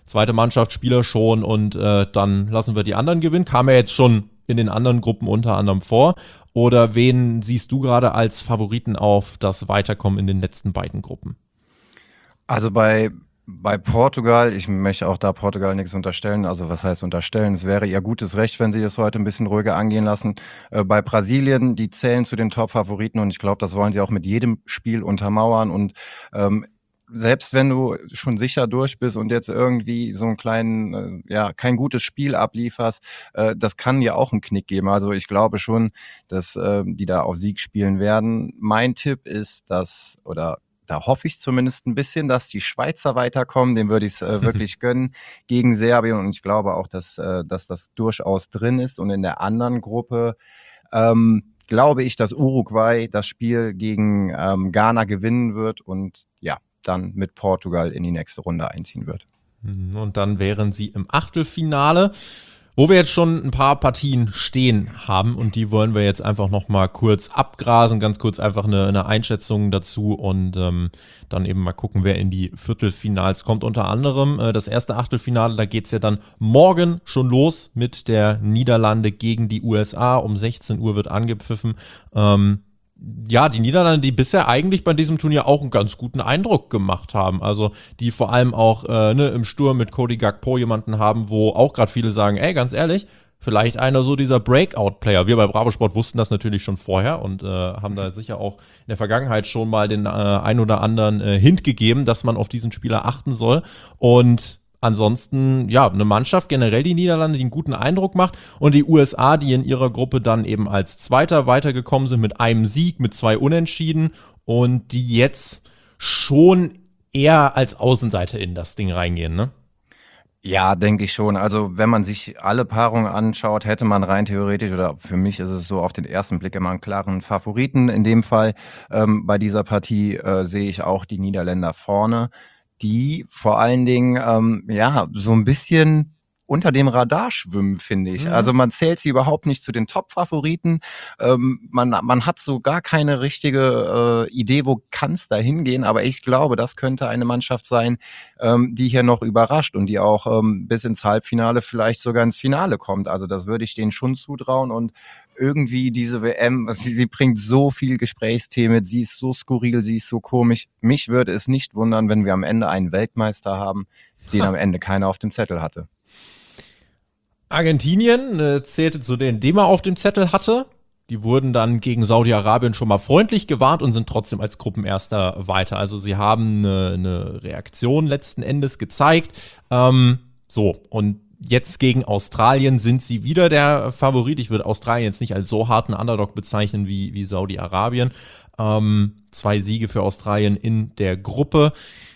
zweite Mannschaft, Spieler schon und äh, dann lassen wir die anderen gewinnen. Kam ja jetzt schon in den anderen Gruppen unter anderem vor. Oder wen siehst du gerade als Favoriten auf das Weiterkommen in den letzten beiden Gruppen? Also bei, bei Portugal, ich möchte auch da Portugal nichts unterstellen, also was heißt unterstellen, es wäre ihr gutes Recht, wenn sie das heute ein bisschen ruhiger angehen lassen. Äh, bei Brasilien, die zählen zu den Top-Favoriten und ich glaube, das wollen sie auch mit jedem Spiel untermauern und ähm, selbst wenn du schon sicher durch bist und jetzt irgendwie so einen kleinen, äh, ja, kein gutes Spiel ablieferst, äh, das kann dir auch einen Knick geben. Also ich glaube schon, dass äh, die da auf Sieg spielen werden. Mein Tipp ist, dass, oder da hoffe ich zumindest ein bisschen, dass die Schweizer weiterkommen. Dem würde ich es äh, wirklich gönnen gegen Serbien. Und ich glaube auch, dass, äh, dass das durchaus drin ist. Und in der anderen Gruppe ähm, glaube ich, dass Uruguay das Spiel gegen ähm, Ghana gewinnen wird und ja, dann mit Portugal in die nächste Runde einziehen wird. Und dann wären sie im Achtelfinale, wo wir jetzt schon ein paar Partien stehen haben und die wollen wir jetzt einfach nochmal kurz abgrasen, ganz kurz einfach eine, eine Einschätzung dazu und ähm, dann eben mal gucken, wer in die Viertelfinals kommt. Unter anderem äh, das erste Achtelfinale, da geht es ja dann morgen schon los mit der Niederlande gegen die U S A. Um sechzehn Uhr wird angepfiffen. Ähm, Ja, die Niederlande, die bisher eigentlich bei diesem Turnier auch einen ganz guten Eindruck gemacht haben. Also die vor allem auch äh, ne, im Sturm mit Cody Gakpo jemanden haben, wo auch gerade viele sagen, ey, ganz ehrlich, vielleicht einer so dieser Breakout-Player. Wir bei Bravo Sport wussten das natürlich schon vorher und äh, haben da sicher auch in der Vergangenheit schon mal den äh, ein oder anderen äh, Hint gegeben, dass man auf diesen Spieler achten soll. Und ansonsten, ja, eine Mannschaft, generell die Niederlande, die einen guten Eindruck macht und die U S A, die in ihrer Gruppe dann eben als Zweiter weitergekommen sind mit einem Sieg, mit zwei Unentschieden und die jetzt schon eher als Außenseiter in das Ding reingehen, ne? Ja, denke ich schon. Also wenn man sich alle Paarungen anschaut, hätte man rein theoretisch, oder für mich ist es so auf den ersten Blick immer einen klaren Favoriten. In dem Fall ähm, bei dieser Partie äh, sehe ich auch die Niederländer vorne, die vor allen Dingen ähm, ja so ein bisschen unter dem Radar schwimmen, finde ich. Mhm. Also man zählt sie überhaupt nicht zu den Top-Favoriten. Ähm, man, man hat so gar keine richtige äh, Idee, wo kann es da hingehen. Aber ich glaube, das könnte eine Mannschaft sein, ähm, die hier noch überrascht und die auch ähm, bis ins Halbfinale, vielleicht sogar ins Finale kommt. Also das würde ich denen schon zutrauen und irgendwie diese W M, sie, sie bringt so viel Gesprächsthemen, sie ist so skurril, sie ist so komisch. Mich würde es nicht wundern, wenn wir am Ende einen Weltmeister haben, den Ha. am Ende keiner auf dem Zettel hatte. Argentinien äh, zählte zu denen, die man auf dem Zettel hatte. Die wurden dann gegen Saudi-Arabien schon mal freundlich gewarnt und sind trotzdem als Gruppenerster weiter. Also sie haben eine, eine Reaktion letzten Endes gezeigt. Ähm, so, und jetzt gegen Australien sind sie wieder der Favorit. Ich würde Australien jetzt nicht als so harten Underdog bezeichnen wie, wie Saudi-Arabien. Ähm, zwei Siege für Australien in der Gruppe.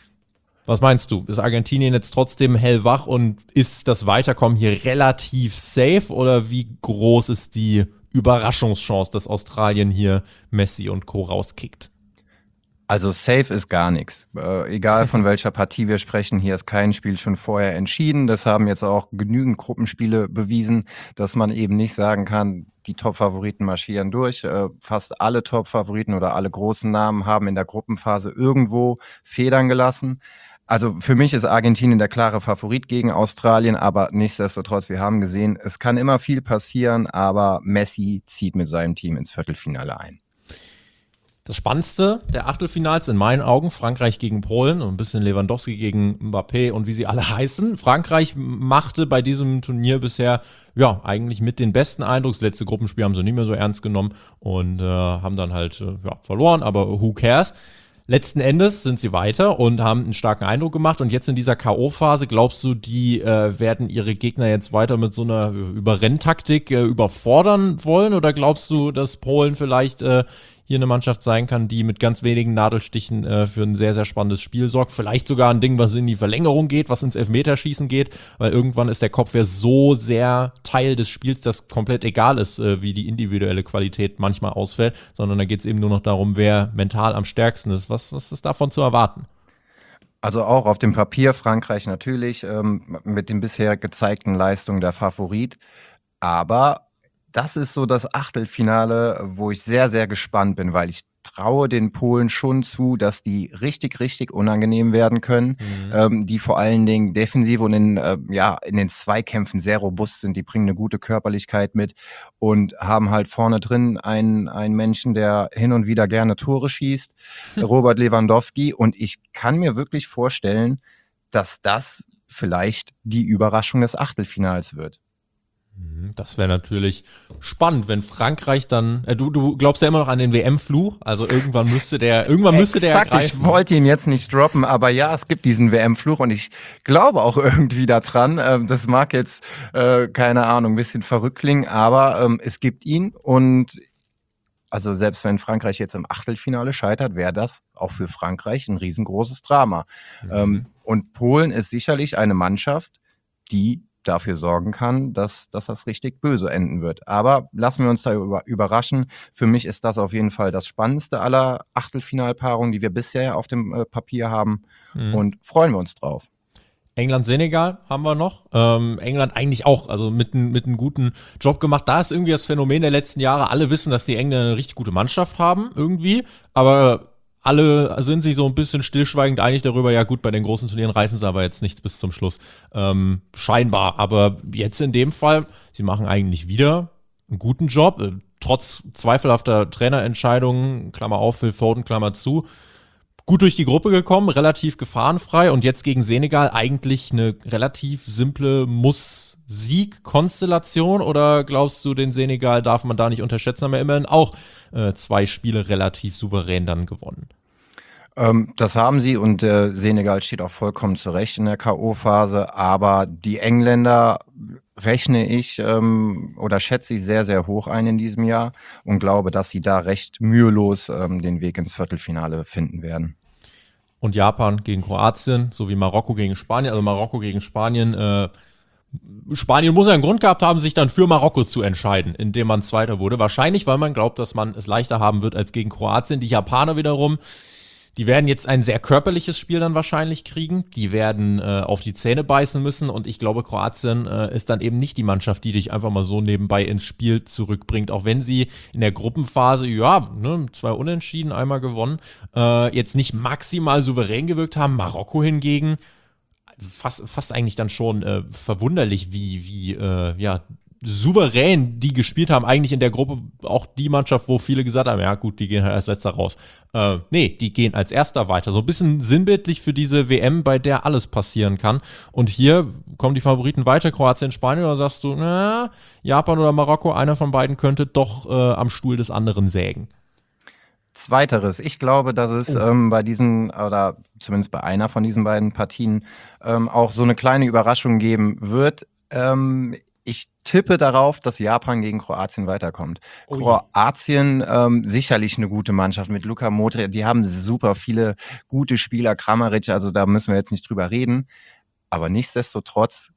Was meinst du? Ist Argentinien jetzt trotzdem hellwach und ist das Weiterkommen hier relativ safe? Oder wie groß ist die Überraschungschance, dass Australien hier Messi und Co. rauskickt? Also safe ist gar nichts. Äh, egal von welcher Partie wir sprechen, hier ist kein Spiel schon vorher entschieden. Das haben jetzt auch genügend Gruppenspiele bewiesen, dass man eben nicht sagen kann, die Top-Favoriten marschieren durch. Äh, fast alle Top-Favoriten oder alle großen Namen haben in der Gruppenphase irgendwo Federn gelassen. Also für mich ist Argentinien der klare Favorit gegen Australien, aber nichtsdestotrotz, wir haben gesehen, es kann immer viel passieren, aber Messi zieht mit seinem Team ins Viertelfinale ein. Das Spannendste der Achtelfinals in meinen Augen, Frankreich gegen Polen und ein bisschen Lewandowski gegen Mbappé und wie sie alle heißen. Frankreich machte bei diesem Turnier bisher ja eigentlich mit den besten Eindruck. Das letzte Gruppenspiel haben sie nicht mehr so ernst genommen und äh, haben dann halt äh, ja, verloren, aber who cares? Letzten Endes sind sie weiter und haben einen starken Eindruck gemacht. Und jetzt in dieser K O-Phase, glaubst du, die äh, werden ihre Gegner jetzt weiter mit so einer Überrenntaktik äh, überfordern wollen? Oder glaubst du, dass Polen vielleicht äh, hier eine Mannschaft sein kann, die mit ganz wenigen Nadelstichen äh, für ein sehr, sehr spannendes Spiel sorgt? Vielleicht sogar ein Ding, was in die Verlängerung geht, was ins Elfmeterschießen geht, weil irgendwann ist der Kopf ja so sehr Teil des Spiels, dass komplett egal ist, äh, wie die individuelle Qualität manchmal ausfällt, sondern da geht es eben nur noch darum, wer mental am stärksten ist. Was, was ist davon zu erwarten? Also auch auf dem Papier Frankreich natürlich ähm, mit den bisher gezeigten Leistungen der Favorit, aber das ist so das Achtelfinale, wo ich sehr, sehr gespannt bin, weil ich traue den Polen schon zu, dass die richtig, richtig unangenehm werden können, mhm. ähm, die vor allen Dingen defensiv und in, äh, ja, in den Zweikämpfen sehr robust sind. Die bringen eine gute Körperlichkeit mit und haben halt vorne drin einen, einen Menschen, der hin und wieder gerne Tore schießt, Robert Lewandowski. Und ich kann mir wirklich vorstellen, dass das vielleicht die Überraschung des Achtelfinals wird. Das wäre natürlich spannend, wenn Frankreich dann, äh, du, du glaubst ja immer noch an den W M-Fluch, also irgendwann müsste der, irgendwann müsste der Exakt, ich wollte ihn jetzt nicht droppen, aber ja, es gibt diesen W M-Fluch und ich glaube auch irgendwie daran, äh, das mag jetzt, äh, keine Ahnung, ein bisschen verrückt klingen, aber ähm, es gibt ihn und also selbst wenn Frankreich jetzt im Achtelfinale scheitert, wäre das auch für Frankreich ein riesengroßes Drama. Mhm. Ähm, und Polen ist sicherlich eine Mannschaft, die dafür sorgen kann, dass, dass das richtig böse enden wird. Aber lassen wir uns da über, überraschen. Für mich ist das auf jeden Fall das spannendste aller Achtelfinalpaarungen, die wir bisher auf dem äh, Papier haben. Mhm. Und freuen wir uns drauf. England-Senegal haben wir noch. Ähm, England eigentlich auch, also mit, mit einem guten Job gemacht. Da ist irgendwie das Phänomen der letzten Jahre. Alle wissen, dass die Engländer eine richtig gute Mannschaft haben, irgendwie. Aber alle sind sich so ein bisschen stillschweigend einig darüber, ja gut, bei den großen Turnieren reißen sie aber jetzt nichts bis zum Schluss. Ähm, scheinbar. Aber jetzt in dem Fall, sie machen eigentlich wieder einen guten Job. Äh, trotz zweifelhafter Trainerentscheidungen, Klammer auf, Phil Foden, Klammer zu. Gut durch die Gruppe gekommen, relativ gefahrenfrei und jetzt gegen Senegal eigentlich eine relativ simple Muss-Sieg-Konstellation oder glaubst du, den Senegal darf man da nicht unterschätzen, haben ja immerhin auch äh, zwei Spiele relativ souverän dann gewonnen? Ähm, das haben sie und äh, Senegal steht auch vollkommen zurecht in der K O-Phase, aber die Engländer rechne ich ähm, oder schätze ich sehr, sehr hoch ein in diesem Jahr und glaube, dass sie da recht mühelos ähm, den Weg ins Viertelfinale finden werden. Und Japan gegen Kroatien, sowie Marokko gegen Spanien. Also Marokko gegen Spanien. Äh, Spanien muss ja einen Grund gehabt haben, sich dann für Marokko zu entscheiden, indem man Zweiter wurde. Wahrscheinlich, weil man glaubt, dass man es leichter haben wird als gegen Kroatien. Die Japaner wiederum, die werden jetzt ein sehr körperliches Spiel dann wahrscheinlich kriegen. Die werden äh, auf die Zähne beißen müssen. Und ich glaube, Kroatien äh, ist dann eben nicht die Mannschaft, die dich einfach mal so nebenbei ins Spiel zurückbringt. Auch wenn sie in der Gruppenphase, ja, ne, zwei Unentschieden, einmal gewonnen, äh, jetzt nicht maximal souverän gewirkt haben. Marokko hingegen, fast, fast eigentlich dann schon äh, verwunderlich, wie, wie äh, ja, souverän die gespielt haben, eigentlich in der Gruppe auch die Mannschaft, wo viele gesagt haben, ja gut, die gehen halt als Letzter raus. Äh, nee, die gehen als Erster weiter. So ein bisschen sinnbildlich für diese W M, bei der alles passieren kann. Und hier kommen die Favoriten weiter, Kroatien, Spanien, oder sagst du, na, Japan oder Marokko, einer von beiden könnte doch äh, am Stuhl des anderen sägen? Zweiteres. Ich glaube, dass es oh. ähm, bei diesen, oder zumindest bei einer von diesen beiden Partien, ähm, auch so eine kleine Überraschung geben wird. Ähm, Ich tippe darauf, dass Japan gegen Kroatien weiterkommt. Oh ja. Kroatien, ähm, sicherlich eine gute Mannschaft mit Luka Modric. Die haben super viele gute Spieler, Kramaric, also da müssen wir jetzt nicht drüber reden. Aber nichtsdestotrotz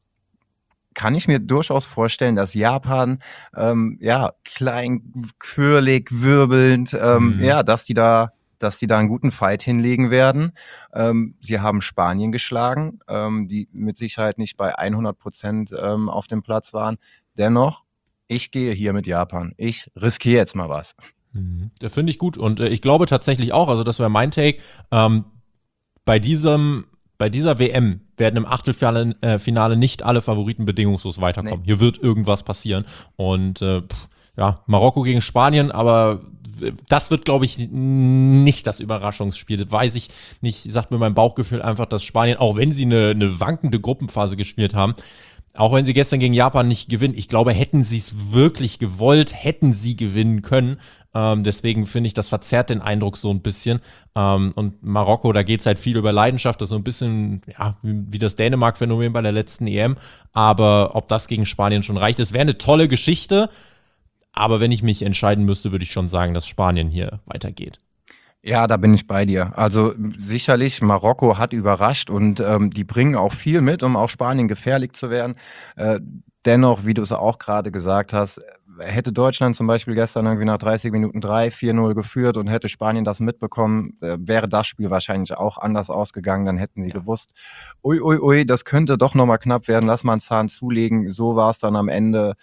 kann ich mir durchaus vorstellen, dass Japan, ähm, ja, klein, quirlig, wirbelnd, ähm, mhm. ja, dass die da dass die da einen guten Fight hinlegen werden. Ähm, sie haben Spanien geschlagen, ähm, die mit Sicherheit nicht bei hundert Prozent ähm, auf dem Platz waren. Dennoch, ich gehe hier mit Japan. Ich riskiere jetzt mal was. Mhm. Das finde ich gut und äh, ich glaube tatsächlich auch, also das wäre mein Take, ähm, bei diesem bei dieser W M werden im Achtelfinale äh, Finale nicht alle Favoriten bedingungslos weiterkommen. Nee. Hier wird irgendwas passieren und äh, pff, ja, Marokko gegen Spanien, aber das wird, glaube ich, nicht das Überraschungsspiel. Das weiß ich nicht, sagt mir mein Bauchgefühl einfach, dass Spanien, auch wenn sie eine, eine wankende Gruppenphase gespielt haben, auch wenn sie gestern gegen Japan nicht gewinnen, ich glaube, hätten sie es wirklich gewollt, hätten sie gewinnen können. Ähm, deswegen finde ich, das verzerrt den Eindruck so ein bisschen. Ähm, und Marokko, da geht es halt viel über Leidenschaft, das ist so ein bisschen ja, wie, wie das Dänemark-Phänomen bei der letzten E M. Aber ob das gegen Spanien schon reicht, es wäre eine tolle Geschichte. Aber wenn ich mich entscheiden müsste, würde ich schon sagen, dass Spanien hier weitergeht. Ja, da bin ich bei dir. Also sicherlich, Marokko hat überrascht und ähm, die bringen auch viel mit, um auch Spanien gefährlich zu werden. Äh, dennoch, wie du es auch gerade gesagt hast, hätte Deutschland zum Beispiel gestern irgendwie nach dreißig Minuten drei, vier null geführt und hätte Spanien das mitbekommen, äh, wäre das Spiel wahrscheinlich auch anders ausgegangen. Dann hätten sie ja. gewusst, ui, ui, ui, das könnte doch nochmal knapp werden, lass mal einen Zahn zulegen. So war es dann am Ende.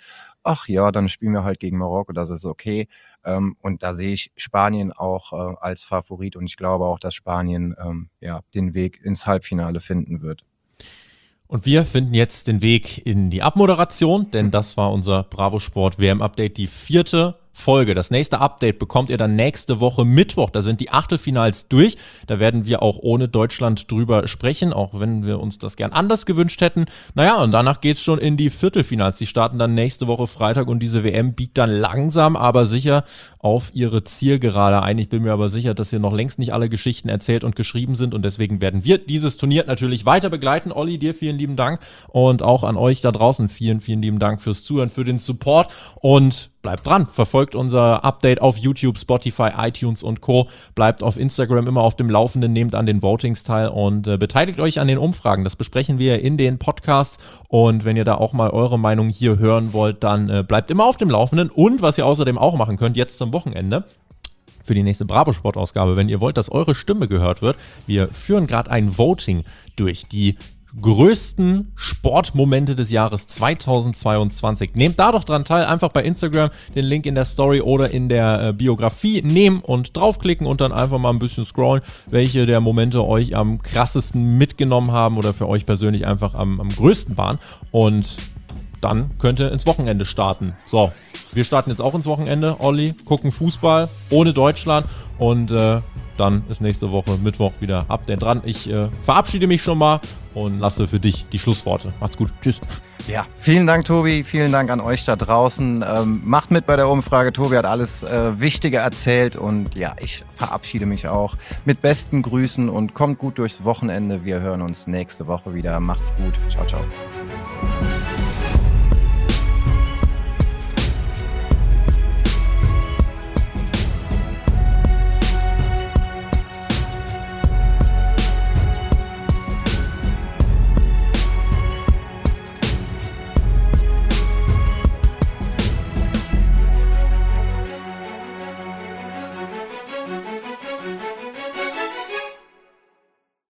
ach ja, dann spielen wir halt gegen Marokko, das ist okay. Ähm, und da sehe ich Spanien auch äh, als Favorit und ich glaube auch, dass Spanien ähm, ja, den Weg ins Halbfinale finden wird. Und wir finden jetzt den Weg in die Abmoderation, denn das war unser Bravo Sport W M-Update, die vierte Folge. Das nächste Update bekommt ihr dann nächste Woche Mittwoch. Da sind die Achtelfinals durch. Da werden wir auch ohne Deutschland drüber sprechen, auch wenn wir uns das gern anders gewünscht hätten. Naja, und danach geht's schon in die Viertelfinals. Die starten dann nächste Woche Freitag und diese W M biegt dann langsam, aber sicher auf ihre Zielgerade ein. Ich bin mir aber sicher, dass hier noch längst nicht alle Geschichten erzählt und geschrieben sind und deswegen werden wir dieses Turnier natürlich weiter begleiten. Olli, dir vielen lieben Dank und auch an euch da draußen vielen, vielen lieben Dank fürs Zuhören, für den Support und bleibt dran, verfolgt unser Update auf YouTube, Spotify, iTunes und Co. Bleibt auf Instagram immer auf dem Laufenden, nehmt an den Votings teil und äh, beteiligt euch an den Umfragen. Das besprechen wir in den Podcasts und wenn ihr da auch mal eure Meinung hier hören wollt, dann äh, bleibt immer auf dem Laufenden und was ihr außerdem auch machen könnt, jetzt zum Wochenende, für die nächste Bravo-Sport-Ausgabe, wenn ihr wollt, dass eure Stimme gehört wird. Wir führen gerade ein Voting durch die größten Sportmomente des Jahres zweitausendzweiundzwanzig. Nehmt da doch dran teil, einfach bei Instagram den Link in der Story oder in der äh, Biografie nehmen und draufklicken und dann einfach mal ein bisschen scrollen, welche der Momente euch am krassesten mitgenommen haben oder für euch persönlich einfach am, am größten waren und dann könnt ihr ins Wochenende starten. So, wir starten jetzt auch ins Wochenende, Olli, gucken Fußball ohne Deutschland und äh, dann ist nächste Woche Mittwoch wieder Update dran. Ich äh, verabschiede mich schon mal und lasse für dich die Schlussworte. Macht's gut. Tschüss. Ja, vielen Dank, Tobi. Vielen Dank an euch da draußen. Ähm, macht mit bei der Umfrage. Tobi hat alles äh, Wichtige erzählt und ja, ich verabschiede mich auch mit besten Grüßen und kommt gut durchs Wochenende. Wir hören uns nächste Woche wieder. Macht's gut. Ciao, ciao.